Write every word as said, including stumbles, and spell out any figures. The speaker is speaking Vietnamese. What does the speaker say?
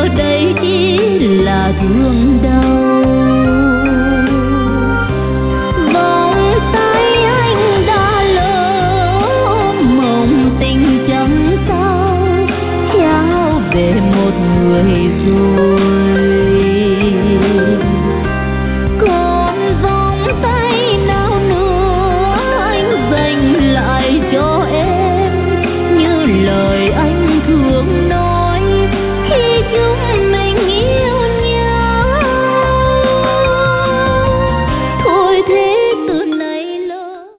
đây chỉ là thương đau. Vòng tay anh đã lỡ, mộng tình chẳng sao trao về một người rồi. Còn vòng tay nào nữa anh dành lại cho em, như lời anh thường nói.